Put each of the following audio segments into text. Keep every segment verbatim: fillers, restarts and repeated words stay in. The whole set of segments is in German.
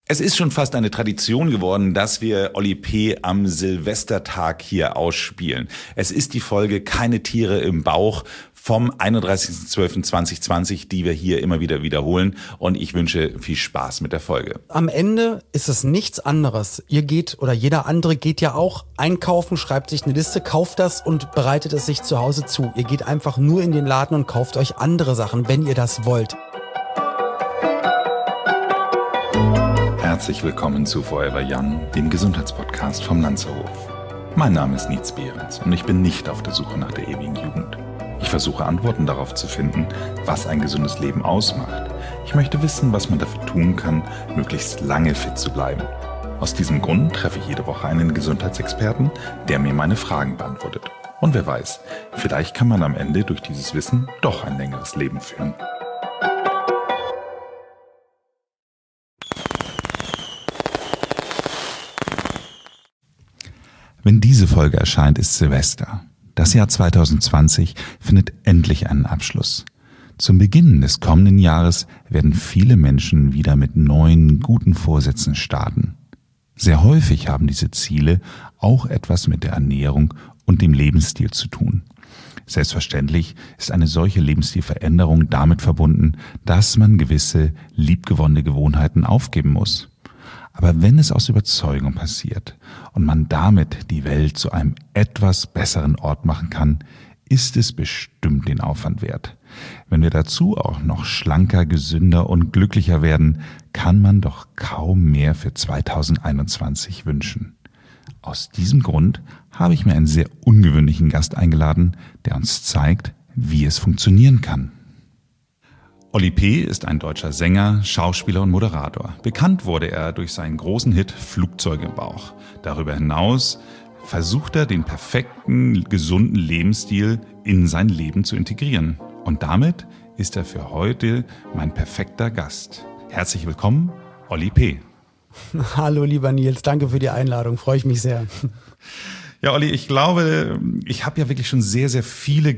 Es ist schon fast eine Tradition geworden, dass wir Oli P. am Silvestertag hier ausspielen. Es ist die Folge Keine Tiere im Bauch vom einunddreißigsten zwölften zweitausendzwanzig, die wir hier immer wieder wiederholen. Und ich wünsche viel Spaß mit der Folge. Am Ende ist es nichts anderes. Ihr geht oder jeder andere geht ja auch einkaufen, schreibt sich eine Liste, kauft das und bereitet es sich zu Hause zu. Ihr geht einfach nur in den Laden und kauft euch andere Sachen, wenn ihr das wollt. Herzlich willkommen zu Forever Young, dem Gesundheitspodcast vom Lanzerhof. Mein Name ist Nietz Behrens und ich bin nicht auf der Suche nach der ewigen Jugend. Ich versuche Antworten darauf zu finden, was ein gesundes Leben ausmacht. Ich möchte wissen, was man dafür tun kann, möglichst lange fit zu bleiben. Aus diesem Grund treffe ich jede Woche einen Gesundheitsexperten, der mir meine Fragen beantwortet. Und wer weiß, vielleicht kann man am Ende durch dieses Wissen doch ein längeres Leben führen. Wenn diese Folge erscheint, ist Silvester. Das Jahr zweitausendzwanzig findet endlich einen Abschluss. Zum Beginn des kommenden Jahres werden viele Menschen wieder mit neuen, guten Vorsätzen starten. Sehr häufig haben diese Ziele auch etwas mit der Ernährung und dem Lebensstil zu tun. Selbstverständlich ist eine solche Lebensstilveränderung damit verbunden, dass man gewisse liebgewonnene Gewohnheiten aufgeben muss. Aber wenn es aus Überzeugung passiert und man damit die Welt zu einem etwas besseren Ort machen kann, ist es bestimmt den Aufwand wert. Wenn wir dazu auch noch schlanker, gesünder und glücklicher werden, kann man doch kaum mehr für zweitausendeinundzwanzig wünschen. Aus diesem Grund habe ich mir einen sehr ungewöhnlichen Gast eingeladen, der uns zeigt, wie es funktionieren kann. Oli P. ist ein deutscher Sänger, Schauspieler und Moderator. Bekannt wurde er durch seinen großen Hit Flugzeug im Bauch. Darüber hinaus versucht er, den perfekten, gesunden Lebensstil in sein Leben zu integrieren. Und damit ist er für heute mein perfekter Gast. Herzlich willkommen, Oli P. Hallo lieber Nils, danke für die Einladung, freue ich mich sehr. Ja, Olli, ich glaube, ich habe ja wirklich schon sehr, sehr viele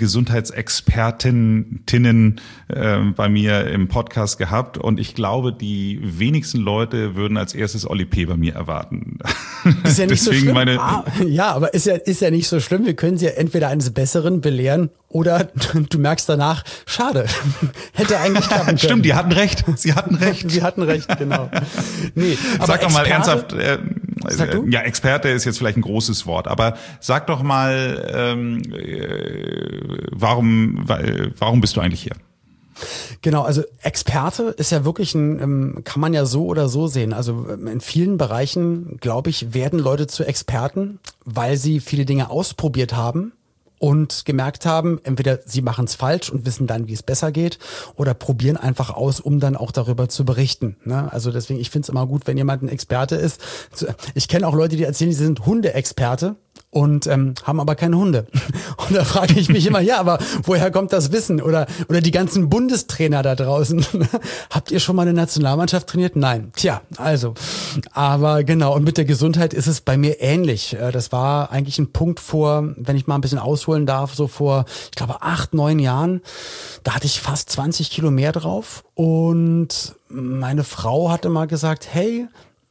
Gesundheitsexpertinnen äh, bei mir im Podcast gehabt und ich glaube, die wenigsten Leute würden als erstes Oli P. bei mir erwarten. Ist ja nicht Deswegen so schlimm. Meine ah, ja, aber ist ja, ist ja nicht so schlimm. Wir können sie ja entweder eines Besseren belehren oder du merkst danach, schade, hätte eigentlich klappen können. Stimmt, die hatten recht. Sie hatten recht. Sie hatten recht, genau. Nee, aber Sag doch mal ernsthaft, äh, Sag du? ja, Experte ist jetzt vielleicht ein großes Wort, aber sag doch mal, ähm, äh, warum, warum bist du eigentlich hier? Genau, also Experte ist ja wirklich ein, kann man ja so oder so sehen. Also in vielen Bereichen, glaube ich, werden Leute zu Experten, weil sie viele Dinge ausprobiert haben und gemerkt haben, entweder sie machen es falsch und wissen dann, wie es besser geht, oder probieren einfach aus, um dann auch darüber zu berichten. Ne? Also deswegen, ich finde es immer gut, wenn jemand ein Experte ist. Ich kenne auch Leute, die erzählen, sie sind Hundeexperte und ähm, haben aber keine Hunde. Und da frage ich mich immer, ja, aber woher kommt das Wissen? Oder oder die ganzen Bundestrainer da draußen. Habt ihr schon mal eine Nationalmannschaft trainiert? Nein. Tja, also. Aber genau, und mit der Gesundheit ist es bei mir ähnlich. Das war eigentlich ein Punkt vor, wenn ich mal ein bisschen ausholen darf, so vor, ich glaube, acht, neun Jahren. Da hatte ich fast zwanzig Kilo mehr drauf. Und meine Frau hatte mal gesagt, hey,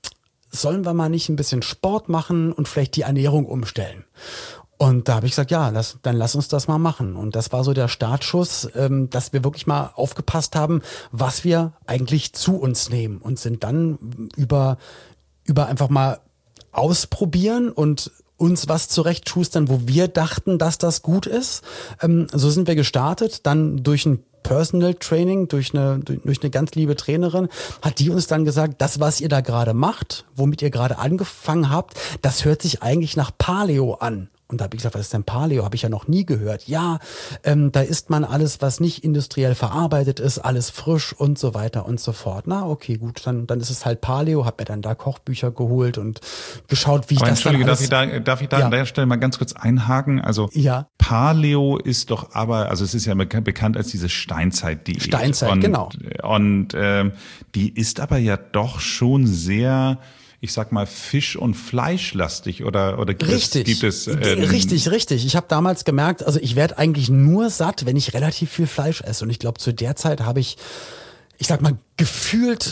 sollen wir mal nicht ein bisschen Sport machen und vielleicht die Ernährung umstellen? Und da habe ich gesagt, ja, lass, dann lass uns das mal machen. Und das war so der Startschuss, ähm, dass wir wirklich mal aufgepasst haben, was wir eigentlich zu uns nehmen und sind dann über, über einfach mal ausprobieren und uns was zurechtschustern, wo wir dachten, dass das gut ist. Ähm, so sind wir gestartet, dann durch ein Personal Training, durch eine, durch eine ganz liebe Trainerin, hat die uns dann gesagt, das, was ihr da gerade macht, womit ihr gerade angefangen habt, das hört sich eigentlich nach Paleo an. Und da habe ich gesagt, was ist denn Paleo? Habe ich ja noch nie gehört. Ja, ähm, da isst man alles, was nicht industriell verarbeitet ist, alles frisch und so weiter und so fort. Na, okay, gut, dann, dann ist es halt Paleo. Habe mir dann da Kochbücher geholt und geschaut, wie ich Aber das dann Entschuldige, alles... darf ich da, darf ich da Ja. an der Stelle mal ganz kurz einhaken? Also Ja. Paleo ist doch aber, also es ist ja bekannt, bekannt als diese Steinzeit-Diät. Steinzeit, und, genau. Und ähm, die ist aber ja doch schon sehr... ich sag mal, Fisch- und Fleischlastig oder oder gibt Richtig, es, gibt es ähm, richtig, richtig. Ich habe damals gemerkt, also ich werde eigentlich nur satt, wenn ich relativ viel Fleisch esse. Und ich glaube, zu der Zeit habe ich, ich sag mal, gefühlt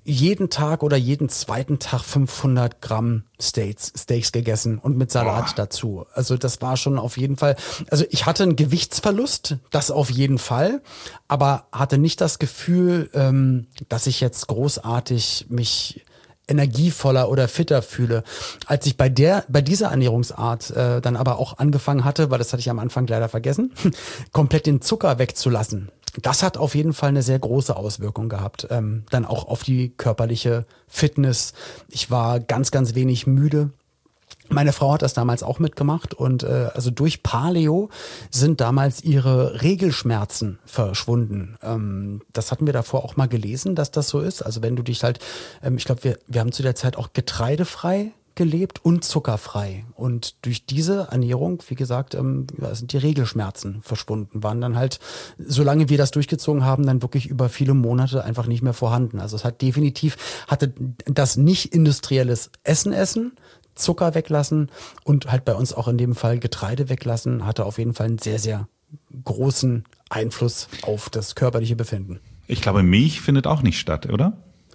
jeden Tag oder jeden zweiten Tag fünfhundert Gramm Steaks, Steaks gegessen und mit Salat Boah. dazu. Also das war schon auf jeden Fall, also ich hatte einen Gewichtsverlust, das auf jeden Fall, aber hatte nicht das Gefühl, ähm, dass ich jetzt großartig mich energievoller oder fitter fühle. Als ich bei der, bei dieser Ernährungsart äh, dann aber auch angefangen hatte, weil das hatte ich am Anfang leider vergessen, komplett den Zucker wegzulassen. Das hat auf jeden Fall eine sehr große Auswirkung gehabt. Ähm, dann auch auf die körperliche Fitness. Ich war ganz, ganz wenig müde. Meine Frau hat das damals auch mitgemacht und äh, also durch Paleo sind damals ihre Regelschmerzen verschwunden. Ähm, das hatten wir davor auch mal gelesen, dass das so ist. Also wenn du dich halt, ähm, ich glaube, wir, wir haben zu der Zeit auch getreidefrei gelebt und zuckerfrei. Und durch diese Ernährung, wie gesagt, ähm, sind die Regelschmerzen verschwunden, waren dann halt, solange wir das durchgezogen haben, dann wirklich über viele Monate einfach nicht mehr vorhanden. Also es hat definitiv, hatte das nicht industrielles Essen essen, Zucker weglassen und halt bei uns auch in dem Fall Getreide weglassen, hatte auf jeden Fall einen sehr, sehr großen Einfluss auf das körperliche Befinden. Ich glaube, Milch findet auch nicht statt, oder?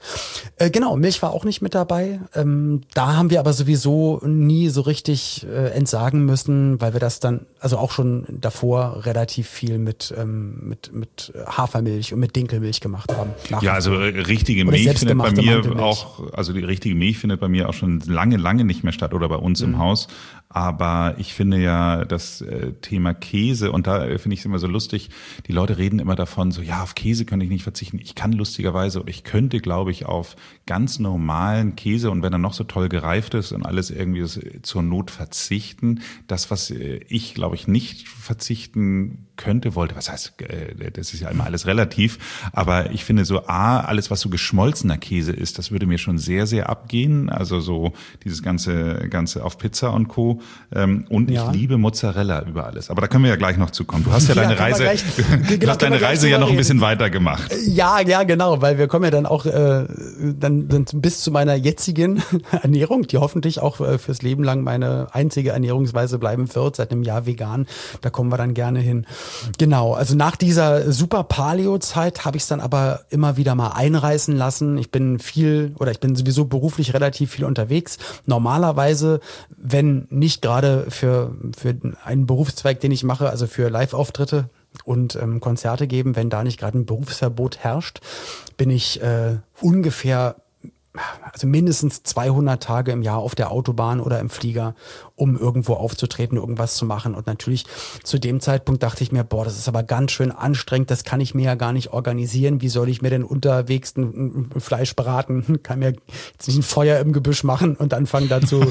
Äh, genau, Milch war auch nicht mit dabei. Ähm, da haben wir aber sowieso nie so richtig äh, entsagen müssen, weil wir das dann, also auch schon davor relativ viel mit, ähm, mit, mit Hafermilch und mit Dinkelmilch gemacht haben. Ja, also äh, richtige Milch findet bei mir auch, also die richtige Milch findet bei mir auch schon lange, lange nicht mehr statt oder bei uns mhm. im Haus. Aber ich finde ja das äh, Thema Käse, und da äh, finde ich es immer so lustig, die Leute reden immer davon, so ja, auf Käse kann ich nicht verzichten. Ich kann lustigerweise, oder ich könnte, glaube ich, auf ganz normalen Käse, und wenn er noch so toll gereift ist und alles irgendwie zur Not verzichten. Das, was äh, ich, glaube ich, nicht verzichten könnte, wollte, was heißt, äh, das ist ja immer alles relativ, aber ich finde so, A, alles, was so geschmolzener Käse ist, das würde mir schon sehr, sehr abgehen. Also so dieses ganze, ganze auf Pizza und Co. Ähm, und ja. ich liebe Mozzarella über alles. Aber da können wir ja gleich noch zukommen. Du hast ja, ja deine Reise, gleich, du genau, hast deine Reise ja noch ein bisschen weiter gemacht. Ja, ja, genau, weil wir kommen ja dann auch äh, dann, dann bis zu meiner jetzigen Ernährung, die hoffentlich auch äh, fürs Leben lang meine einzige Ernährungsweise bleiben wird, seit einem Jahr vegan. Da kommen wir dann gerne hin. Genau, also nach dieser super Paleo-Zeit habe ich es dann aber immer wieder mal einreißen lassen. Ich bin viel oder ich bin sowieso beruflich relativ viel unterwegs. Normalerweise, wenn nicht gerade für, für einen Berufszweig, den ich mache, also für Live-Auftritte und ähm, Konzerte geben, wenn da nicht gerade ein Berufsverbot herrscht, bin ich äh, ungefähr also mindestens zweihundert Tage im Jahr auf der Autobahn oder im Flieger, um irgendwo aufzutreten, irgendwas zu machen. Und natürlich zu dem Zeitpunkt dachte ich mir, boah, das ist aber ganz schön anstrengend, das kann ich mir ja gar nicht organisieren. Wie soll ich mir denn unterwegs ein, ein Fleisch braten? Kann mir jetzt nicht ein Feuer im Gebüsch machen und anfangen dazu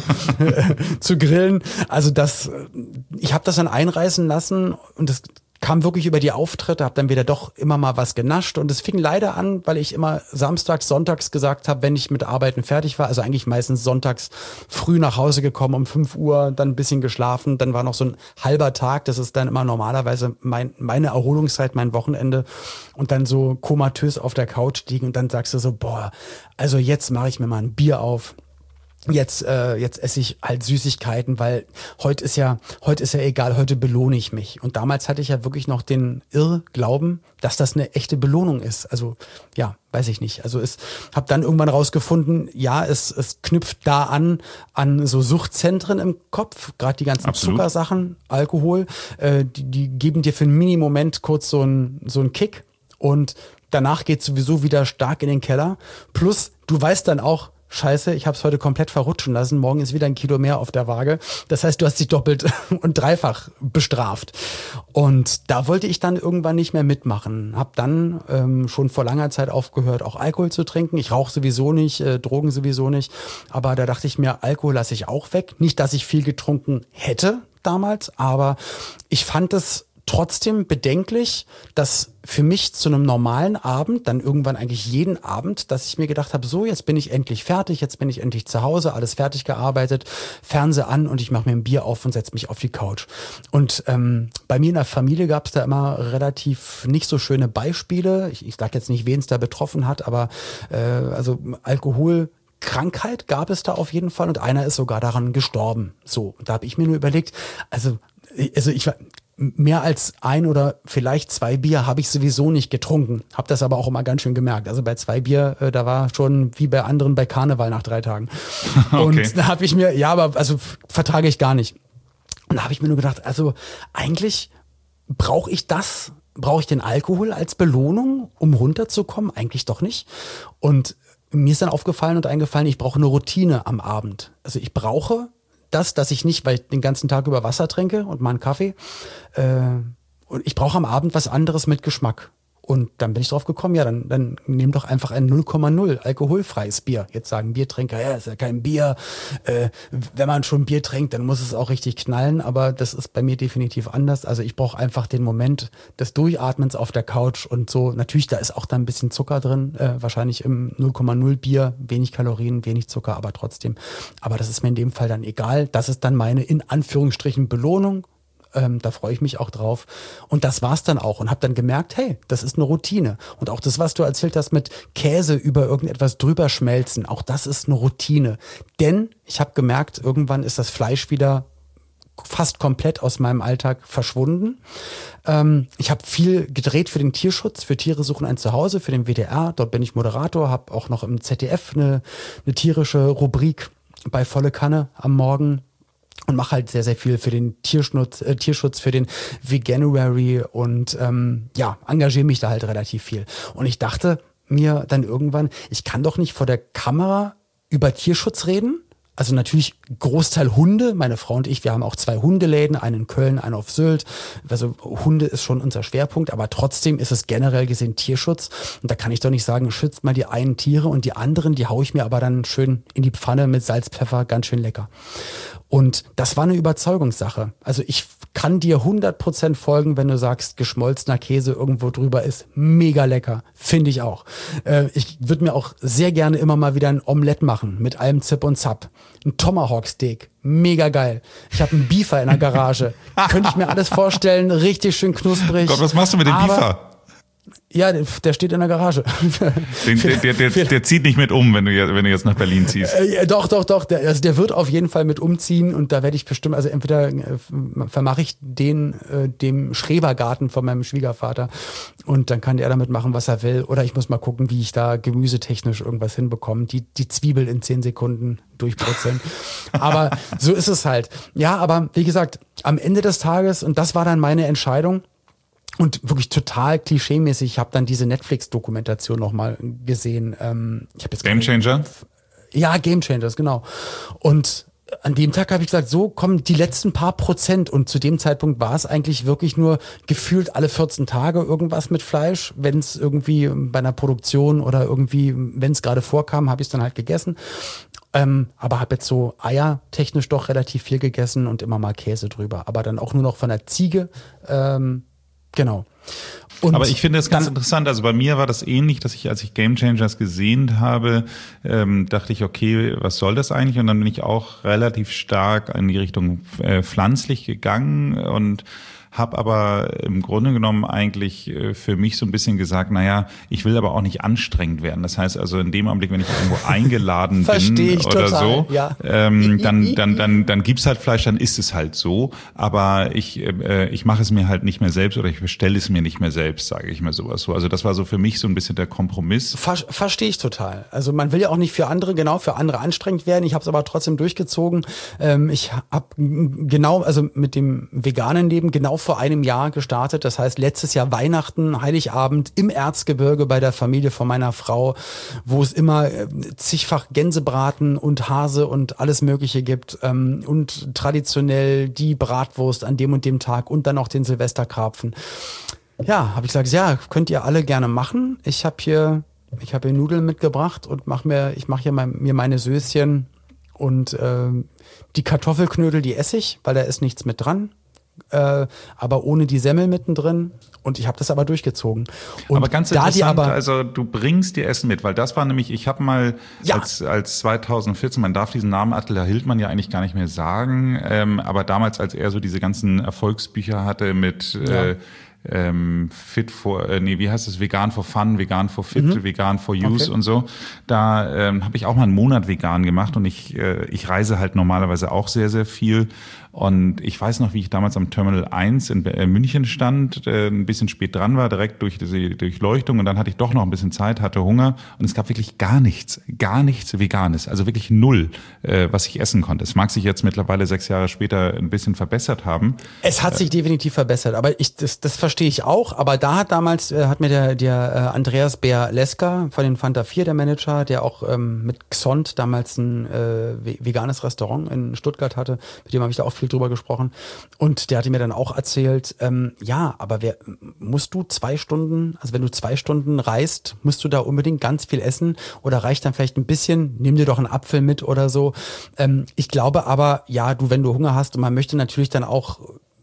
zu grillen. Also das, ich habe das dann einreißen lassen und das kam wirklich über die Auftritte, habe dann wieder doch immer mal was genascht und es fing leider an, weil ich immer samstags, sonntags gesagt habe, wenn ich mit Arbeiten fertig war, also eigentlich meistens sonntags früh nach Hause gekommen um fünf Uhr, dann ein bisschen geschlafen, dann war noch so ein halber Tag, das ist dann immer normalerweise mein, meine Erholungszeit, mein Wochenende und dann so komatös auf der Couch liegen und dann sagst du so, boah, also jetzt mache ich mir mal ein Bier auf. Jetzt, äh, jetzt esse ich halt Süßigkeiten, weil heute ist ja, heute ist ja egal, heute belohne ich mich. Und damals hatte ich ja wirklich noch den Irrglauben, dass das eine echte Belohnung ist. Also ja, weiß ich nicht. Also es habe dann irgendwann rausgefunden, ja, es, es knüpft da an an so Suchtzentren im Kopf, gerade die ganzen Absolut. Zuckersachen, Alkohol, äh, die, die geben dir für einen Mini-Moment kurz so einen so einen Kick und danach geht sowieso wieder stark in den Keller. Plus, du weißt dann auch, Scheiße, ich habe es heute komplett verrutschen lassen. Morgen ist wieder ein Kilo mehr auf der Waage. Das heißt, du hast dich doppelt und dreifach bestraft. Und da wollte ich dann irgendwann nicht mehr mitmachen. Hab dann ähm, schon vor langer Zeit aufgehört, auch Alkohol zu trinken. Ich rauche sowieso nicht, äh, Drogen sowieso nicht. Aber da dachte ich mir, Alkohol lasse ich auch weg. Nicht, dass ich viel getrunken hätte damals, aber ich fand es trotzdem bedenklich, dass für mich zu einem normalen Abend, dann irgendwann eigentlich jeden Abend, dass ich mir gedacht habe, so, jetzt bin ich endlich fertig, jetzt bin ich endlich zu Hause, alles fertig gearbeitet, Fernseher an und ich mache mir ein Bier auf und setze mich auf die Couch. Und ähm, bei mir in der Familie gab es da immer relativ nicht so schöne Beispiele. Ich, ich sage jetzt nicht, wen es da betroffen hat, aber äh, also Alkohol Krankheit gab es da auf jeden Fall und einer ist sogar daran gestorben. So, und da habe ich mir nur überlegt, also, also ich war mehr als ein oder vielleicht zwei Bier habe ich sowieso nicht getrunken. Habe das aber auch immer ganz schön gemerkt. Also bei zwei Bier, äh, da war schon wie bei anderen bei Karneval nach drei Tagen. Okay. Und da habe ich mir, ja, aber also vertrage ich gar nicht. Und da habe ich mir nur gedacht, also eigentlich brauche ich das, brauche ich den Alkohol als Belohnung, um runterzukommen? Eigentlich doch nicht. Und mir ist dann aufgefallen und eingefallen, ich brauche eine Routine am Abend. Also ich brauche das, dass ich nicht, weil ich den ganzen Tag über Wasser trinke und mal einen Kaffee. Äh, und ich brauche am Abend was anderes mit Geschmack. Und dann bin ich drauf gekommen, ja, dann, dann nehm doch einfach ein null Komma null alkoholfreies Bier. Jetzt sagen Biertrinker, ja, ist ja kein Bier. Äh, wenn man schon Bier trinkt, dann muss es auch richtig knallen. Aber das ist bei mir definitiv anders. Also ich brauche einfach den Moment des Durchatmens auf der Couch und so. Natürlich, da ist auch da ein bisschen Zucker drin. Äh, wahrscheinlich im null Komma null Bier. Wenig Kalorien, wenig Zucker, aber trotzdem. Aber das ist mir in dem Fall dann egal. Das ist dann meine, in Anführungsstrichen, Belohnung. Ähm, da freue ich mich auch drauf. Und das war's dann auch und habe dann gemerkt, hey, das ist eine Routine. Und auch das, was du erzählt hast mit Käse über irgendetwas drüber schmelzen, auch das ist eine Routine. Denn ich habe gemerkt, irgendwann ist das Fleisch wieder fast komplett aus meinem Alltag verschwunden. Ähm, ich habe viel gedreht für den Tierschutz, für Tiere suchen ein Zuhause, für den W D R. Dort bin ich Moderator, habe auch noch im Z D F eine, eine tierische Rubrik bei Volle Kanne am Morgen. Und mache halt sehr, sehr viel für den Tierschutz, äh, Tierschutz, für den Veganuary und ähm, ja, engagiere mich da halt relativ viel. Und ich dachte mir dann irgendwann, ich kann doch nicht vor der Kamera über Tierschutz reden. Also natürlich Großteil Hunde. Meine Frau und ich, wir haben auch zwei Hundeläden, einen in Köln, einen auf Sylt. Also Hunde ist schon unser Schwerpunkt, aber trotzdem ist es generell gesehen Tierschutz. Und da kann ich doch nicht sagen, schützt mal die einen Tiere und die anderen, die haue ich mir aber dann schön in die Pfanne mit Salz, Pfeffer, ganz schön lecker. Und das war eine Überzeugungssache. Also ich kann dir hundert Prozent folgen, wenn du sagst, geschmolzener Käse irgendwo drüber ist mega lecker. Finde ich auch. Äh, ich würde mir auch sehr gerne immer mal wieder ein Omelett machen mit allem Zip und Zap. Ein Tomahawk Steak. Mega geil. Ich habe einen Beefer in der Garage. Könnte ich mir alles vorstellen. Richtig schön knusprig. Gott, was machst du mit dem Aber Beefer? Ja, der steht in der Garage. Den, der, der, der, der zieht nicht mit um, wenn du, jetzt, wenn du jetzt nach Berlin ziehst. Äh, doch, doch, doch. Der, also der wird auf jeden Fall mit umziehen und da werde ich bestimmt, also entweder äh, vermache ich den äh, dem Schrebergarten von meinem Schwiegervater und dann kann der damit machen, was er will. Oder ich muss mal gucken, wie ich da gemüsetechnisch irgendwas hinbekomme. Die, die Zwiebel in zehn Sekunden durchbrutzeln. Aber so ist es halt. Ja, aber wie gesagt, am Ende des Tages, und das war dann meine Entscheidung, und wirklich total klischeemäßig, ich habe dann diese Netflix-Dokumentation nochmal gesehen. Ähm, ich hab jetzt Game Changer? Ja, Game Changers, genau. Und an dem Tag habe ich gesagt, so kommen die letzten paar Prozent. Und zu dem Zeitpunkt war es eigentlich wirklich nur gefühlt alle vierzehn Tage irgendwas mit Fleisch. Wenn es irgendwie bei einer Produktion oder irgendwie, wenn es gerade vorkam, habe ich es dann halt gegessen. Ähm, aber habe jetzt so eiertechnisch doch relativ viel gegessen und immer mal Käse drüber. Aber dann auch nur noch von der Ziege. Ähm, Genau. Und aber ich finde das ganz interessant. Also bei mir war das ähnlich, dass ich, als ich Game Changers gesehen habe, ähm, dachte ich, okay, was soll das eigentlich? Und dann bin ich auch relativ stark in die Richtung äh, pflanzlich gegangen und habe aber im Grunde genommen eigentlich für mich so ein bisschen gesagt, naja, ich will aber auch nicht anstrengend werden. Das heißt also in dem Augenblick, wenn ich irgendwo eingeladen bin oder total, so, ja. ähm, dann dann dann dann gibt's halt Fleisch, dann ist es halt so. Aber ich äh, ich mache es mir halt nicht mehr selbst oder ich bestelle es mir nicht mehr selbst, sage ich mal sowas so. Also das war so für mich so ein bisschen der Kompromiss. Ver- Verstehe ich total. Also man will ja auch nicht für andere, genau für andere anstrengend werden. Ich habe es aber trotzdem durchgezogen. Ähm, ich habe genau, also mit dem veganen Leben genau vor einem Jahr gestartet. Das heißt, letztes Jahr Weihnachten, Heiligabend im Erzgebirge bei der Familie von meiner Frau, wo es immer äh, zigfach Gänsebraten und Hase und alles Mögliche gibt. Ähm, und traditionell die Bratwurst an dem und dem Tag und dann auch den Silvesterkarpfen. Ja, habe ich gesagt, ja, könnt ihr alle gerne machen. Ich habe hier, ich habe hier Nudeln mitgebracht und mach mir, ich mache hier mein, mir meine Söschen und äh, die Kartoffelknödel, die esse ich, weil da ist nichts mit dran. Äh, aber ohne die Semmel mittendrin. Und ich habe das aber durchgezogen. Und aber ganz da interessant, die aber, also du bringst dir Essen mit, weil das war nämlich, ich habe mal ja. als als zweitausendvierzehn, man darf diesen Namen Attila Hildmann ja eigentlich gar nicht mehr sagen, ähm, aber damals, als er so diese ganzen Erfolgsbücher hatte mit ja. äh, ähm, Fit for, äh, nee, wie heißt es, Vegan for Fun, Vegan for Fit, mhm. Vegan for Use okay. und so. Da ähm, habe ich auch mal einen Monat vegan gemacht und ich äh, ich reise halt normalerweise auch sehr, sehr viel. Und ich weiß noch, wie ich damals am Terminal eins in München stand, ein bisschen spät dran war, direkt durch diese Durchleuchtung, und dann hatte ich doch noch ein bisschen Zeit, hatte Hunger, und es gab wirklich gar nichts, gar nichts Veganes, also wirklich null, was ich essen konnte. Es mag sich jetzt mittlerweile sechs Jahre später ein bisschen verbessert haben. Es hat sich definitiv verbessert, aber ich, das, das verstehe ich auch, aber da hat damals, äh, hat mir der, der äh, Andreas Bär-Leska von den Fanta vier, der Manager, der auch ähm, mit Xont damals ein äh, veganes Restaurant in Stuttgart hatte, mit dem habe ich da auch viel drüber gesprochen, und der hatte mir dann auch erzählt, ähm, ja, aber wer, musst du zwei Stunden, also wenn du zwei Stunden reist, musst du da unbedingt ganz viel essen, oder reicht dann vielleicht ein bisschen, nimm dir doch einen Apfel mit oder so. Ähm, ich glaube aber, ja, du, wenn du Hunger hast, und man möchte natürlich dann auch,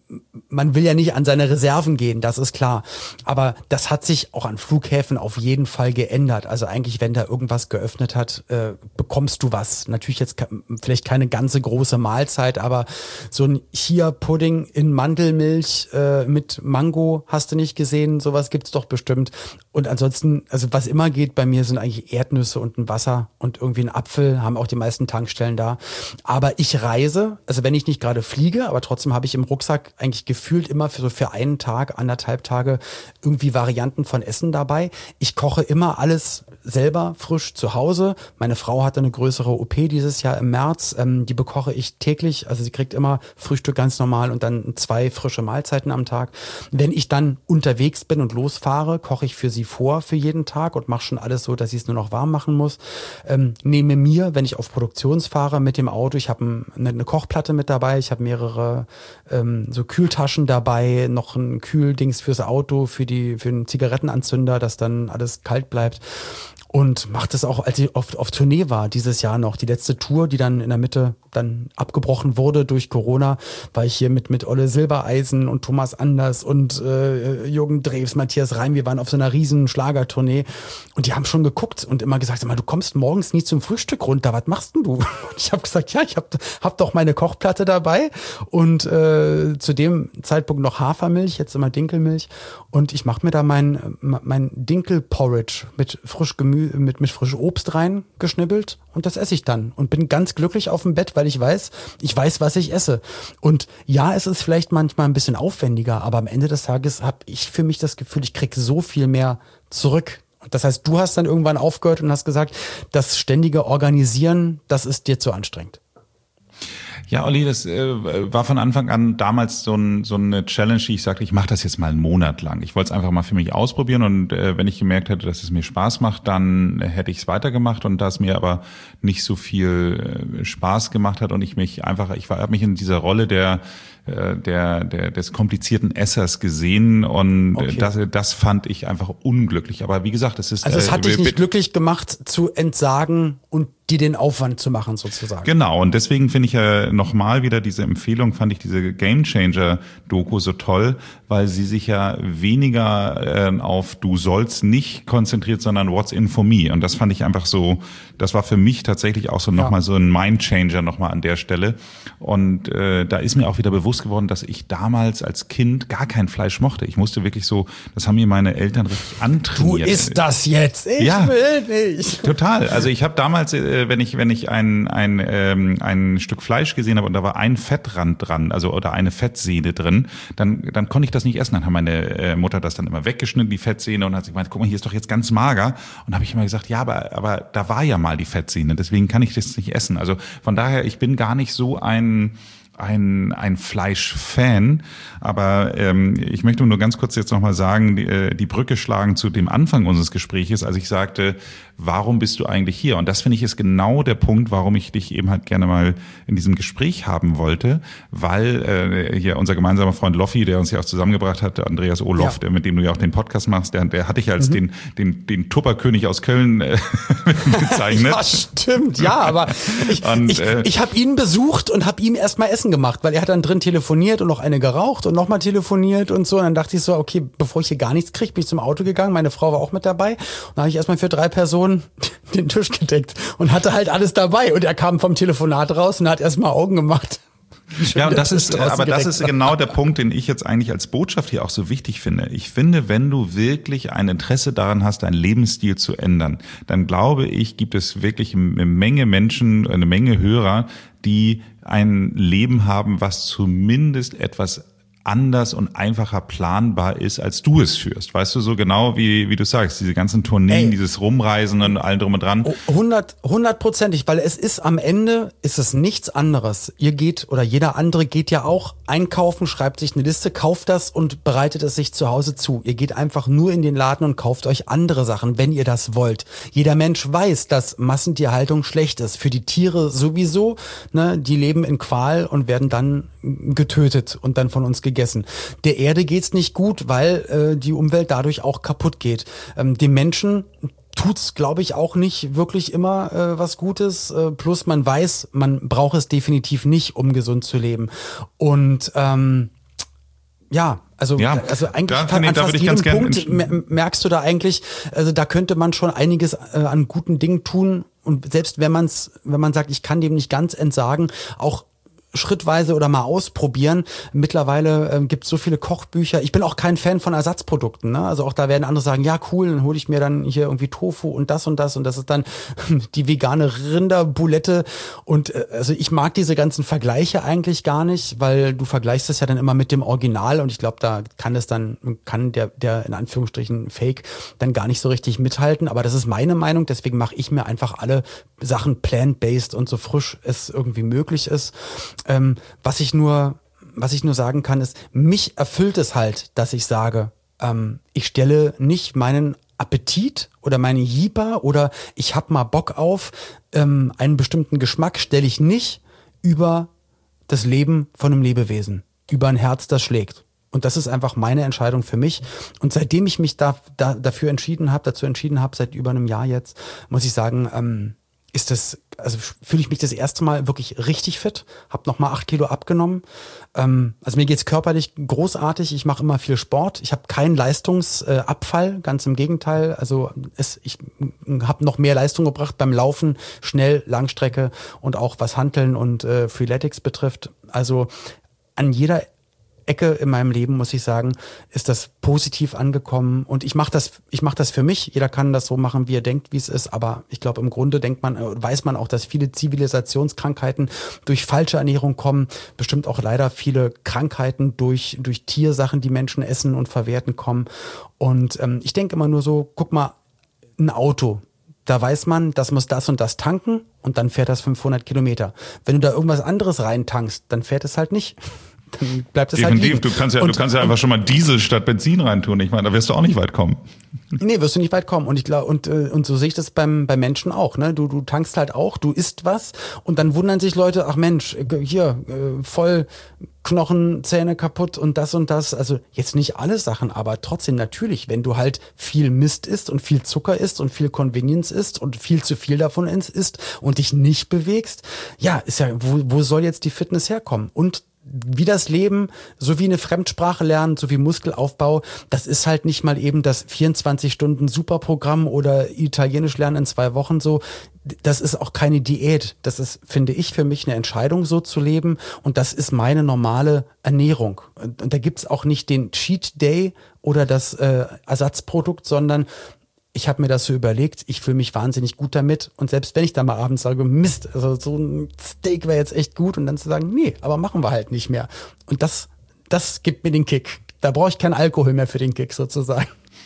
man will ja nicht an seine Reserven gehen, das ist klar. Aber das hat sich auch an Flughäfen auf jeden Fall geändert. Also eigentlich, wenn da irgendwas geöffnet hat, äh, bekommst du was. Natürlich jetzt ke- vielleicht keine ganze große Mahlzeit, aber so ein Chia-Pudding in Mandelmilch äh, mit Mango hast du nicht gesehen. Sowas gibt's doch bestimmt. Und ansonsten, also was immer geht bei mir, sind eigentlich Erdnüsse und ein Wasser und irgendwie ein Apfel, haben auch die meisten Tankstellen da. Aber ich reise, also wenn ich nicht gerade fliege, aber trotzdem habe ich im Rucksack eigentlich gefühlt immer für so für einen Tag, anderthalb Tage irgendwie Varianten von Essen dabei. Ich koche immer alles selber frisch zu Hause. Meine Frau hatte eine größere O P dieses Jahr im März. Ähm, die bekoche ich täglich. Also sie kriegt immer Frühstück ganz normal und dann zwei frische Mahlzeiten am Tag. Wenn ich dann unterwegs bin und losfahre, koche ich für sie vor für jeden Tag und mache schon alles so, dass ich es nur noch warm machen muss. Ähm, nehme mir, wenn ich auf Produktionsfahre mit dem Auto, ich habe eine, eine Kochplatte mit dabei, ich habe mehrere ähm, so Kühltaschen dabei, noch ein Kühldings fürs Auto, für die für den Zigarettenanzünder, dass dann alles kalt bleibt. Und macht es auch, als ich oft auf Tournee war, dieses Jahr noch. Die letzte Tour, die dann in der Mitte dann abgebrochen wurde durch Corona, war ich hier mit mit Olle Silbereisen und Thomas Anders und äh, Jürgen Drews, Matthias Reim. Wir waren auf so einer riesen Schlagertournee und die haben schon geguckt und immer gesagt, sag mal, du kommst morgens nie zum Frühstück runter, was machst denn du? Und ich habe gesagt, ja, ich habe hab doch meine Kochplatte dabei und äh, zu dem Zeitpunkt noch Hafermilch, jetzt immer Dinkelmilch, und ich mache mir da mein mein Dinkelporridge mit frisch Gemüse, mit mit frischem Obst rein geschnibbelt, und das esse ich dann und bin ganz glücklich auf dem Bett, weil ich weiß, ich weiß, was ich esse. Und ja, es ist vielleicht manchmal ein bisschen aufwendiger, aber am Ende des Tages habe ich für mich das Gefühl, ich kriege so viel mehr zurück. Das heißt, du hast dann irgendwann aufgehört und hast gesagt, das ständige Organisieren, das ist dir zu anstrengend. Ja, Olli, das äh, war von Anfang an damals so, ein, so eine Challenge, die ich sagte, ich mache das jetzt mal einen Monat lang. Ich wollte es einfach mal für mich ausprobieren, und äh, wenn ich gemerkt hätte, dass es mir Spaß macht, dann hätte ich es weitergemacht. Und da es mir aber nicht so viel äh, Spaß gemacht hat und ich mich einfach, ich habe mich in dieser Rolle der Der, der, des komplizierten Essers gesehen, und okay. das, das fand ich einfach unglücklich. Aber wie gesagt, es ist... Also es hat äh, dich nicht glücklich gemacht, zu entsagen und dir den Aufwand zu machen, sozusagen. Genau, und deswegen finde ich ja nochmal wieder diese Empfehlung, fand ich diese Game Changer Doku so toll, weil sie sich ja weniger äh, auf du sollst nicht konzentriert, sondern what's in for me. Und das fand ich einfach so, das war für mich tatsächlich auch so ja. nochmal so ein Mind Changer nochmal an der Stelle. Und äh, da ist mir auch wieder bewusst geworden, dass ich damals als Kind gar kein Fleisch mochte. Ich musste wirklich so, das haben mir meine Eltern richtig antrainiert. Du isst das jetzt, ich ja, will nicht. Total. Also ich habe damals, äh, wenn ich wenn ich ein ein ähm, ein Stück Fleisch gesehen habe und da war ein Fettrand dran, also oder eine Fettsehne drin, dann dann konnte ich das nicht essen. Dann hat meine äh, Mutter das dann immer weggeschnitten, die Fettsehne, und hat sich gemeint, guck mal, hier ist doch jetzt ganz mager. Und habe ich immer gesagt, ja, aber aber da war ja mal die Fettsehne, deswegen kann ich das nicht essen. Also von daher, ich bin gar nicht so ein ein ein Fleischfan, aber ähm, ich möchte nur ganz kurz jetzt nochmal sagen, die, äh, die Brücke schlagen zu dem Anfang unseres Gespräches, als ich sagte, warum bist du eigentlich hier? Und das, finde ich, ist genau der Punkt, warum ich dich eben halt gerne mal in diesem Gespräch haben wollte, weil äh, hier unser gemeinsamer Freund Loffi, der uns ja auch zusammengebracht hat, der Andreas Olof, ja. der, mit dem du ja auch den Podcast machst, der, der hatte ich als mhm. den den den Tupperkönig aus Köln äh, bezeichnet. Ja, stimmt, ja, aber ich, und, ich, äh, ich habe ihn besucht und habe ihm erstmal Essen gemacht, weil er hat dann drin telefoniert und noch eine geraucht und nochmal telefoniert und so. Und dann dachte ich so, okay, bevor ich hier gar nichts kriege, bin ich zum Auto gegangen. Meine Frau war auch mit dabei. Und dann habe ich erstmal für drei Personen den Tisch gedeckt und hatte halt alles dabei. Und er kam vom Telefonat raus und hat erstmal Augen gemacht. Ja, und das ist, aber das ist genau der Punkt, den ich jetzt eigentlich als Botschaft hier auch so wichtig finde. Ich finde, wenn du wirklich ein Interesse daran hast, deinen Lebensstil zu ändern, dann glaube ich, gibt es wirklich eine Menge Menschen, eine Menge Hörer, die ein Leben haben, was zumindest etwas anders und einfacher planbar ist, als du es führst. Weißt du, so genau wie wie du sagst, diese ganzen Tourneen, Ey, dieses Rumreisen und allem drum und dran. hundert, hundertprozentig, weil es ist am Ende, ist es nichts anderes. Ihr geht oder jeder andere geht ja auch einkaufen, schreibt sich eine Liste, kauft das und bereitet es sich zu Hause zu. Ihr geht einfach nur in den Laden und kauft euch andere Sachen, wenn ihr das wollt. Jeder Mensch weiß, dass Massentierhaltung schlecht ist. Für die Tiere sowieso, ne, die leben in Qual und werden dann getötet und dann von uns gegessen. Der Erde geht's nicht gut, weil äh, die Umwelt dadurch auch kaputt geht. Ähm, dem Menschen tut's, glaube ich, auch nicht wirklich immer äh, was Gutes. Äh, plus man weiß, man braucht es definitiv nicht, um gesund zu leben. Und ähm, ja, also, ja, also eigentlich da, an fast jedem Punkt merkst du da eigentlich, also da könnte man schon einiges äh, an guten Dingen tun. Und selbst wenn man's, wenn man sagt, ich kann dem nicht ganz entsagen, auch schrittweise oder mal ausprobieren. Mittlerweile ähm, gibt es so viele Kochbücher. Ich bin auch kein Fan von Ersatzprodukten. Ne? Also auch da werden andere sagen, ja cool, dann hole ich mir dann hier irgendwie Tofu und das und das und das ist dann die vegane Rinderboulette. Und äh, also ich mag diese ganzen Vergleiche eigentlich gar nicht, weil du vergleichst es ja dann immer mit dem Original und ich glaube, da kann es dann, kann der, der in Anführungsstrichen Fake dann gar nicht so richtig mithalten. Aber das ist meine Meinung, deswegen mache ich mir einfach alle Sachen plant-based und so frisch es irgendwie möglich ist. Ähm, was ich nur, was ich nur sagen kann, ist, mich erfüllt es halt, dass ich sage, ähm, ich stelle nicht meinen Appetit oder meine Jieper oder ich hab mal Bock auf ähm, einen bestimmten Geschmack, stelle ich nicht über das Leben von einem Lebewesen, über ein Herz, das schlägt. Und das ist einfach meine Entscheidung für mich. Und seitdem ich mich da, da dafür entschieden habe, dazu entschieden habe, seit über einem Jahr jetzt, muss ich sagen, ähm, ist das, also fühle ich mich das erste Mal wirklich richtig fit, habe nochmal acht Kilo abgenommen. Ähm, also mir geht's körperlich großartig, ich mache immer viel Sport, ich habe keinen Leistungsabfall, äh, ganz im Gegenteil. Also es, ich habe noch mehr Leistung gebracht beim Laufen, schnell, Langstrecke und auch was Hanteln und äh, Freeletics betrifft. Also an jeder Ecke in meinem Leben, muss ich sagen, ist das positiv angekommen. Und ich mache das, ich mache das für mich. Jeder kann das so machen, wie er denkt, wie es ist. Aber ich glaube, im Grunde denkt man, weiß man auch, dass viele Zivilisationskrankheiten durch falsche Ernährung kommen. Bestimmt auch leider viele Krankheiten durch durch Tiersachen, die Menschen essen und verwerten, kommen. Und ähm, ich denke immer nur so, guck mal, ein Auto. Da weiß man, das muss das und das tanken und dann fährt das fünfhundert Kilometer. Wenn du da irgendwas anderes reintankst, dann fährt es halt nicht. Dann bleibt es Definitiv, halt liegen. du kannst ja, und, du kannst ja einfach schon mal Diesel statt Benzin reintun. Ich meine, da wirst du auch nicht weit kommen. Nee, wirst du nicht weit kommen. Und ich glaube, und, und so sehe ich das beim, beim Menschen auch. Ne? Du, du tankst halt auch, du isst was und dann wundern sich Leute, ach Mensch, hier, voll Knochen, Zähne kaputt und das und das. Also jetzt nicht alle Sachen, aber trotzdem natürlich, wenn du halt viel Mist isst und viel Zucker isst und viel Convenience isst und viel zu viel davon isst und dich nicht bewegst, ja, ist ja, wo, wo soll jetzt die Fitness herkommen? Und wie das Leben, so wie eine Fremdsprache lernen, so wie Muskelaufbau, das ist halt nicht mal eben das vierundzwanzig Stunden Superprogramm oder Italienisch lernen in zwei Wochen so. Das ist auch keine Diät. Das ist, finde ich, für mich eine Entscheidung, so zu leben. Und das ist meine normale Ernährung. Und, und da gibt's auch nicht den Cheat Day oder das äh, Ersatzprodukt, sondern ich habe mir das so überlegt, ich fühle mich wahnsinnig gut damit und selbst wenn ich da mal abends sage, Mist, also so ein Steak wäre jetzt echt gut und dann zu sagen, nee, aber machen wir halt nicht mehr. Und das, das gibt mir den Kick. Da brauche ich keinen Alkohol mehr für den Kick sozusagen.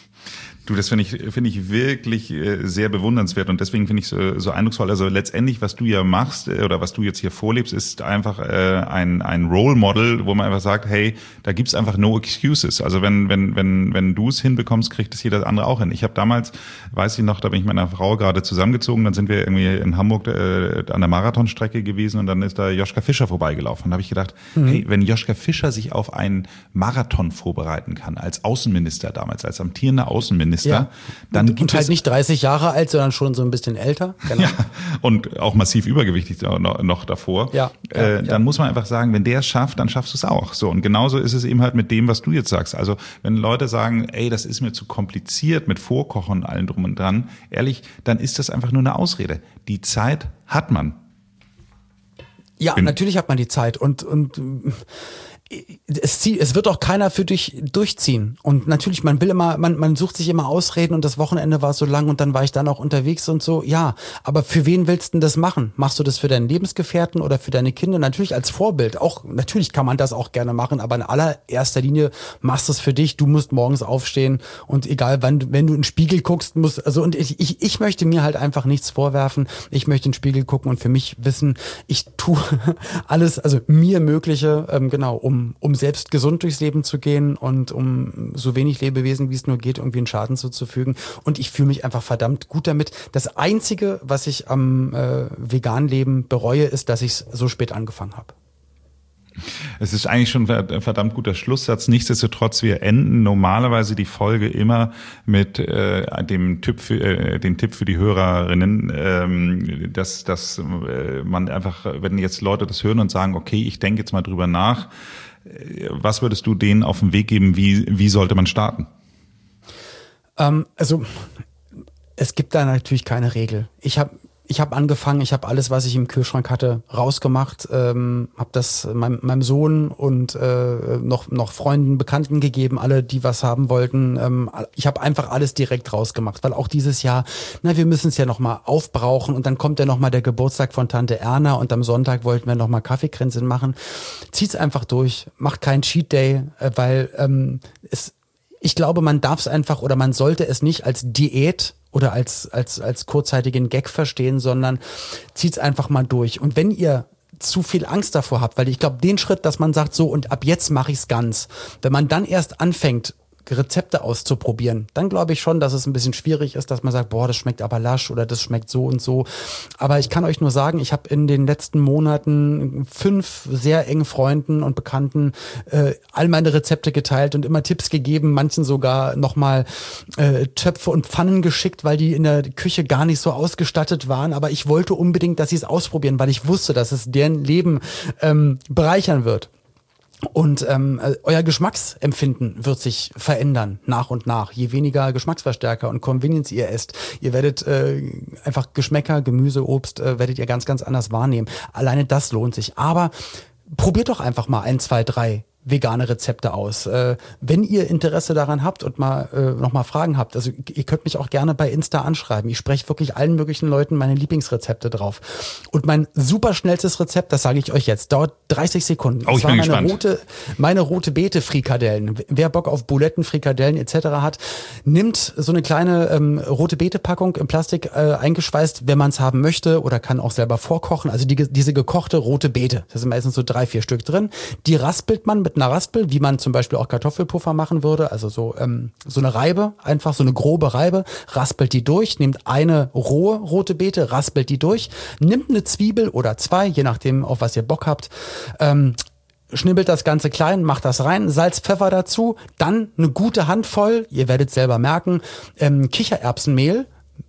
Du, das finde ich, finde ich wirklich äh, sehr bewundernswert und deswegen finde ich so, so eindrucksvoll. Also letztendlich, was du ja machst äh, oder was du jetzt hier vorlebst, ist einfach äh, ein ein Role Model, wo man einfach sagt, hey, da gibt's einfach no excuses. Also wenn wenn wenn wenn du es hinbekommst, kriegt es jeder andere auch hin. Ich habe damals, weiß ich noch, da bin ich mit meiner Frau gerade zusammengezogen, dann sind wir irgendwie in Hamburg äh, an der Marathonstrecke gewesen und dann ist da Joschka Fischer vorbeigelaufen. Und da habe ich gedacht, mhm. hey, wenn Joschka Fischer sich auf einen Marathon vorbereiten kann, als Außenminister damals, als amtierender Außenminister, Ja. Dann und, und halt nicht dreißig Jahre alt, sondern schon so ein bisschen älter. Genau. Ja, und auch massiv übergewichtig noch, noch davor. Ja, ja, äh, ja. Dann muss man einfach sagen, wenn der es schafft, dann schaffst du es auch. So, und genauso ist es eben halt mit dem, was du jetzt sagst. Also wenn Leute sagen, ey, das ist mir zu kompliziert mit Vorkochen und allem drum und dran, ehrlich, dann ist das einfach nur eine Ausrede. Die Zeit hat man. Ja, Bin natürlich hat man die Zeit und, und es, zieht, es wird auch keiner für dich durchziehen. Und natürlich, man will immer, man, man sucht sich immer Ausreden und das Wochenende war so lang und dann war ich dann auch unterwegs und so. Ja, aber für wen willst du denn das machen? Machst du das für deinen Lebensgefährten oder für deine Kinder? Natürlich als Vorbild. Auch, natürlich kann man das auch gerne machen, aber in allererster Linie machst du es für dich. Du musst morgens aufstehen und egal wann, wenn du in den Spiegel guckst, musst, also und ich, ich, ich möchte mir halt einfach nichts vorwerfen. Ich möchte in den Spiegel gucken und für mich wissen, ich tue alles, also mir Mögliche, ähm, genau, um um selbst gesund durchs Leben zu gehen und um so wenig Lebewesen, wie es nur geht, irgendwie einen Schaden zuzufügen. Und ich fühle mich einfach verdammt gut damit. Das Einzige, was ich am äh, veganen Leben bereue, ist, dass ich es so spät angefangen habe. Es ist eigentlich schon ein verdammt guter Schlusssatz. Nichtsdestotrotz, wir enden normalerweise die Folge immer mit äh, dem Tipp für, äh, dem Tipp für die Hörerinnen, ähm, dass, dass äh, man einfach, wenn jetzt Leute das hören und sagen, okay, ich denke jetzt mal drüber nach, äh, was würdest du denen auf den Weg geben? Wie, wie sollte man starten? Ähm, also es gibt da natürlich keine Regel. Ich habe Ich habe angefangen, ich habe alles, was ich im Kühlschrank hatte, rausgemacht, ähm, habe das meinem, meinem Sohn und äh, noch noch Freunden, Bekannten gegeben, alle, die was haben wollten. Ähm, ich habe einfach alles direkt rausgemacht, weil auch dieses Jahr, na, wir müssen es ja nochmal aufbrauchen und dann kommt ja nochmal der Geburtstag von Tante Erna und am Sonntag wollten wir nochmal Kaffeekränzchen machen. Zieht's einfach durch, macht keinen Cheat Day, äh, weil ähm, es, ich glaube, man darf es einfach oder man sollte es nicht als Diät oder als, als, als kurzzeitigen Gag verstehen, sondern zieht's einfach mal durch. Und wenn ihr zu viel Angst davor habt, weil ich glaube, den Schritt, dass man sagt, so und ab jetzt mache ich's ganz, wenn man dann erst anfängt, Rezepte auszuprobieren, dann glaube ich schon, dass es ein bisschen schwierig ist, dass man sagt, boah, das schmeckt aber lasch oder das schmeckt so und so. Aber ich kann euch nur sagen, ich habe in den letzten Monaten fünf sehr engen Freunden und Bekannten äh, all meine Rezepte geteilt und immer Tipps gegeben, manchen sogar nochmal äh, Töpfe und Pfannen geschickt, weil die in der Küche gar nicht so ausgestattet waren. Aber ich wollte unbedingt, dass sie es ausprobieren, weil ich wusste, dass es deren Leben ähm, bereichern wird. Und ähm, euer Geschmacksempfinden wird sich verändern, nach und nach. Je weniger Geschmacksverstärker und Convenience ihr esst, ihr werdet äh, einfach Geschmäcker, Gemüse, Obst, äh, werdet ihr ganz, ganz anders wahrnehmen. Alleine das lohnt sich. Aber probiert doch einfach mal ein, zwei, drei vegane Rezepte aus. Äh, wenn ihr Interesse daran habt und mal äh, noch mal Fragen habt, also ihr könnt mich auch gerne bei Insta anschreiben. Ich spreche wirklich allen möglichen Leuten meine Lieblingsrezepte drauf. Und mein super schnellstes Rezept, das sage ich euch jetzt, dauert dreißig Sekunden. Oh, ich bin meine gespannt. rote, meine rote Beete Frikadellen. Wer Bock auf Buletten, Frikadellen et cetera hat, nimmt so eine kleine ähm, rote Beete Packung im Plastik äh, eingeschweißt, wenn man es haben möchte, oder kann auch selber vorkochen. Also die, diese gekochte rote Beete, da sind meistens so drei, vier Stück drin. Die raspelt man mit einer Raspel, wie man zum Beispiel auch Kartoffelpuffer machen würde, also so ähm, so eine Reibe, einfach so eine grobe Reibe, raspelt die durch, nimmt eine rohe rote Beete, raspelt die durch, nimmt eine Zwiebel oder zwei, je nachdem, auf was ihr Bock habt, ähm, schnibbelt das Ganze klein, macht das rein, Salz, Pfeffer dazu, dann eine gute Handvoll, ihr werdet selber merken, ähm, Kichererbsenmehl,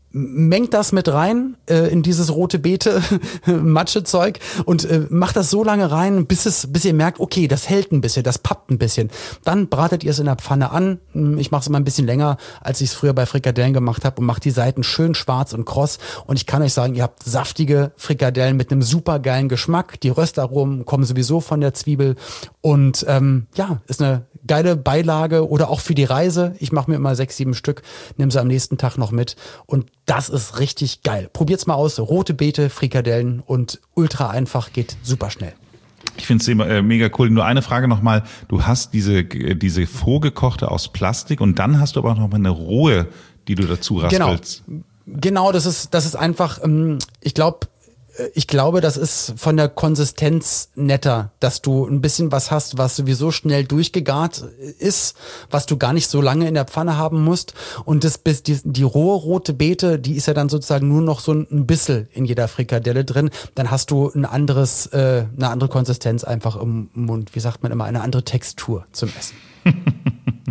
mengt das mit rein äh, in dieses rote Beete Matschezeug und äh, macht das so lange rein, bis es, bis ihr merkt, okay, das hält ein bisschen, das pappt ein bisschen. Dann bratet ihr es in der Pfanne an. Ich mache es immer ein bisschen länger, als ich es früher bei Frikadellen gemacht habe und mache die Seiten schön schwarz und kross. Und ich kann euch sagen, ihr habt saftige Frikadellen mit einem super geilen Geschmack. Die Röstaromen kommen sowieso von der Zwiebel und ähm, ja, ist eine geile Beilage oder auch für die Reise. Ich mache mir immer sechs, sieben Stück, nehme sie am nächsten Tag noch mit und das ist richtig geil. Probiert's mal aus. Rote Beete, Frikadellen und ultra einfach, geht super schnell. Ich finde es mega cool. Nur eine Frage nochmal. Du hast diese, diese vorgekochte aus Plastik und dann hast du aber auch noch mal eine rohe, die du dazu raspelst. Genau, genau das ist, das ist einfach, ich glaube, Ich glaube, das ist von der Konsistenz netter, dass du ein bisschen was hast, was sowieso schnell durchgegart ist, was du gar nicht so lange in der Pfanne haben musst. Und das bis die, die rohe rote Beete, die ist ja dann sozusagen nur noch so ein Bissel in jeder Frikadelle drin. Dann hast du ein anderes, äh, eine andere Konsistenz einfach im Mund. Wie sagt man immer, eine andere Textur zum Essen.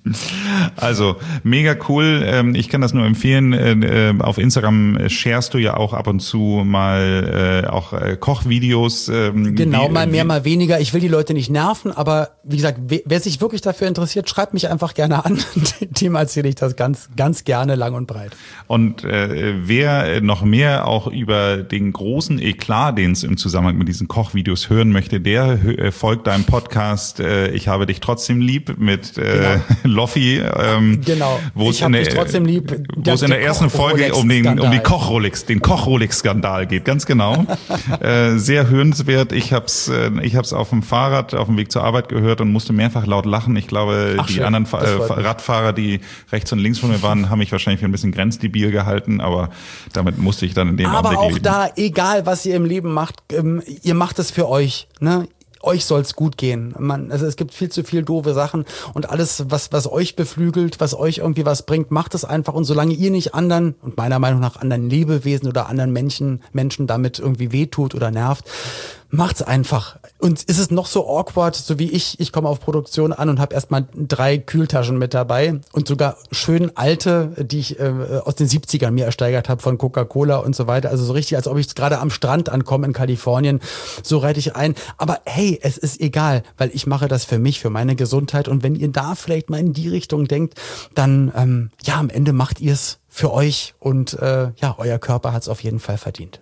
Also mega cool. Ich kann das nur empfehlen. Auf Instagram sharest du ja auch ab und zu mal auch Kochvideos. Genau, wie, mal mehr, wie, mal weniger. Ich will die Leute nicht nerven, aber wie gesagt, wer sich wirklich dafür interessiert, schreibt mich einfach gerne an. Dem erzähle ich das ganz, ganz gerne lang und breit. Und äh, wer noch mehr auch über den großen Eklat, den es im Zusammenhang mit diesen Kochvideos hören möchte, der äh, folgt deinem Podcast äh, Ich habe dich trotzdem lieb mit äh, genau. Loffi. Ähm, genau, wo ich habe dich trotzdem lieb. Wo es in der ersten Folge um den um die Koch-Rolex, den Koch-Rolex-Skandal geht, ganz genau. äh, sehr hörenswert. Ich hab's, äh, ich hab's auf dem Fahrrad auf dem Weg zur Arbeit gehört und musste mehrfach laut lachen. Ich glaube, Ach, die schön. anderen Fa- äh, Radfahrer, die rechts und links von mir waren, haben mich wahrscheinlich für ein bisschen grenzdebil gehalten, aber damit musste ich dann in dem aber Augenblick leben. Aber auch da, egal was ihr im Leben macht, ähm, ihr macht es für euch, ne? Euch soll's gut gehen. Man, also es gibt viel zu viel doofe Sachen und alles, was was euch beflügelt, was euch irgendwie was bringt, macht es einfach. Und solange ihr nicht anderen und meiner Meinung nach anderen Lebewesen oder anderen Menschen Menschen damit irgendwie wehtut oder nervt, macht's einfach. Und ist es noch so awkward, so wie ich, ich komme auf Produktion an und habe erstmal drei Kühltaschen mit dabei und sogar schön alte, die ich äh, aus den siebzigern mir ersteigert habe von Coca-Cola und so weiter. Also so richtig, als ob ich gerade am Strand ankomme in Kalifornien. So reite ich ein. Aber hey, es ist egal, weil ich mache das für mich, für meine Gesundheit. Und wenn ihr da vielleicht mal in die Richtung denkt, dann ähm, ja, am Ende macht ihr es für euch und äh, ja, euer Körper hat es auf jeden Fall verdient.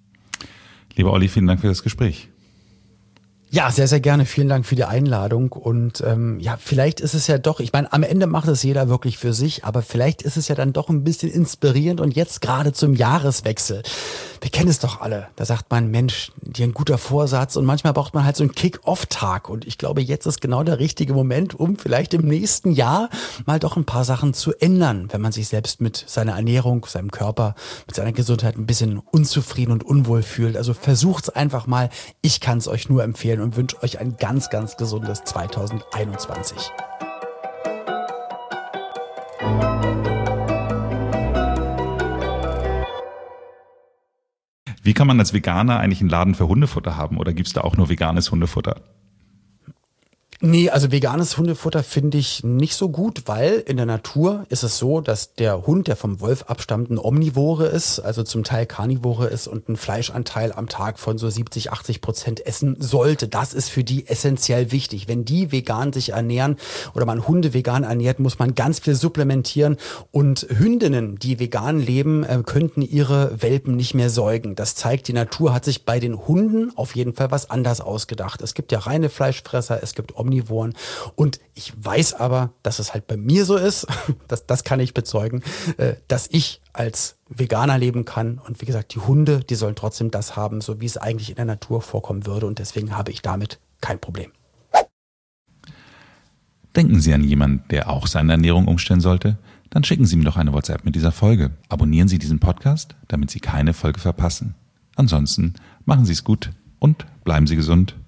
Lieber Olli, vielen Dank für das Gespräch. Ja, sehr, sehr gerne. Vielen Dank für die Einladung. Und ähm, ja, vielleicht ist es ja doch, ich meine, am Ende macht es jeder wirklich für sich, aber vielleicht ist es ja dann doch ein bisschen inspirierend. Und jetzt gerade zum Jahreswechsel. Wir kennen es doch alle. Da sagt man, Mensch, dir ein guter Vorsatz. Und manchmal braucht man halt so einen Kick-Off-Tag. Und ich glaube, jetzt ist genau der richtige Moment, um vielleicht im nächsten Jahr mal doch ein paar Sachen zu ändern, wenn man sich selbst mit seiner Ernährung, seinem Körper, mit seiner Gesundheit ein bisschen unzufrieden und unwohl fühlt. Also versucht's einfach mal. Ich kann es euch nur empfehlen und wünsche euch ein ganz, ganz gesundes zwanzig einundzwanzig. Wie kann man als Veganer eigentlich einen Laden für Hundefutter haben oder gibt's da auch nur veganes Hundefutter? Nee, also veganes Hundefutter finde ich nicht so gut, weil in der Natur ist es so, dass der Hund, der vom Wolf abstammt, ein Omnivore ist, also zum Teil Karnivore ist und einen Fleischanteil am Tag von so siebzig, achtzig Prozent essen sollte. Das ist für die essentiell wichtig. Wenn die vegan sich ernähren oder man Hunde vegan ernährt, muss man ganz viel supplementieren und Hündinnen, die vegan leben, könnten ihre Welpen nicht mehr säugen. Das zeigt, die Natur hat sich bei den Hunden auf jeden Fall was anders ausgedacht. Es gibt ja reine Fleischfresser, es gibt Omnivoren. Und ich weiß aber, dass es halt bei mir so ist, das, das kann ich bezeugen, dass ich als Veganer leben kann. Und wie gesagt, die Hunde, die sollen trotzdem das haben, so wie es eigentlich in der Natur vorkommen würde. Und deswegen habe ich damit kein Problem. Denken Sie an jemanden, der auch seine Ernährung umstellen sollte? Dann schicken Sie mir doch eine WhatsApp mit dieser Folge. Abonnieren Sie diesen Podcast, damit Sie keine Folge verpassen. Ansonsten machen Sie es gut und bleiben Sie gesund.